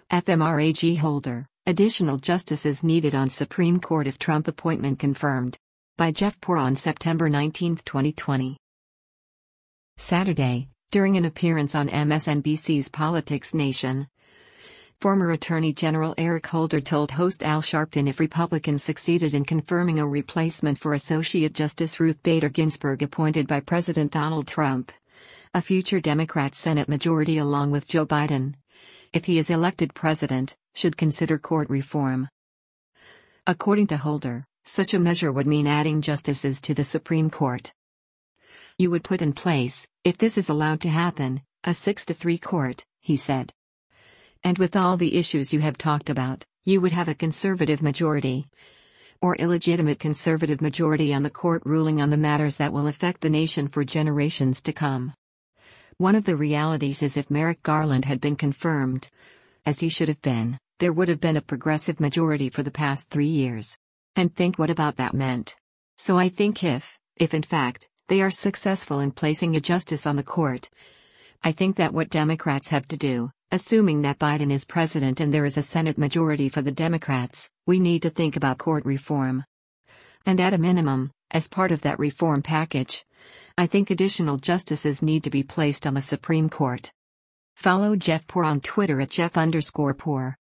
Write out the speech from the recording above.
FMRAG holder, additional justices needed on Supreme Court if Trump appointment confirmed. By Jeff Poor on September 19, 2020. Saturday, during an appearance on MSNBC's Politics Nation, former Attorney General Eric Holder told host Al Sharpton if Republicans succeeded in confirming a replacement for Associate Justice Ruth Bader Ginsburg appointed by President Donald Trump, a future Democrat Senate majority along with Joe Biden, if he is elected president, should consider court reform. According to Holder, such a measure would mean adding justices to the Supreme Court. You would put in place, if this is allowed to happen, a 6-3 court, he said. And with all the issues you have talked about, you would have a conservative majority, or illegitimate conservative majority on the court ruling on the matters that will affect the nation for generations to come. One of the realities is if Merrick Garland had been confirmed, as he should have been, there would have been a progressive majority for the past 3 years. And think what about that meant. So I think if in fact, they are successful in placing a justice on the court, I think that what Democrats have to do, assuming that Biden is president and there is a Senate majority for the Democrats, we need to think about court reform. And at a minimum, as part of that reform package, I think additional justices need to be placed on the Supreme Court. Follow Jeff Poor on Twitter at Jeff_Poor.